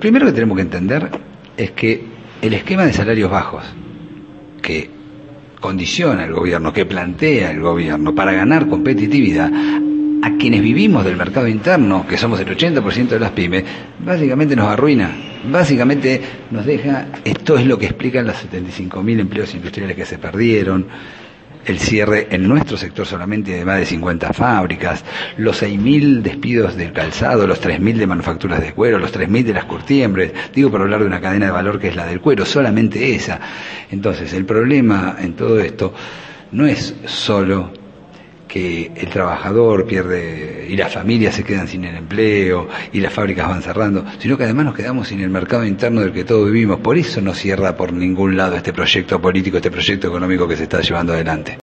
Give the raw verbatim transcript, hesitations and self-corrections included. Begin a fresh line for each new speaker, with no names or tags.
primero que tenemos que entender es que el esquema de salarios bajos que condiciona el gobierno, que plantea el gobierno para ganar competitividad a quienes vivimos del mercado interno, que somos el ochenta por ciento de las pymes, básicamente nos arruina, básicamente nos deja, esto es lo que explican los setenta y cinco mil empleos industriales que se perdieron, el cierre en nuestro sector solamente de más de cincuenta fábricas, los seis mil despidos del calzado, los tres mil de manufacturas de cuero, los tres mil de las curtiembres, digo por hablar de una cadena de valor que es la del cuero, solamente esa. Entonces, el problema en todo esto no es solo que el trabajador pierde y las familias se quedan sin el empleo y las fábricas van cerrando, sino que además nos quedamos sin el mercado interno del que todos vivimos. Por eso no cierra por ningún lado este proyecto político, este proyecto económico que se está llevando adelante.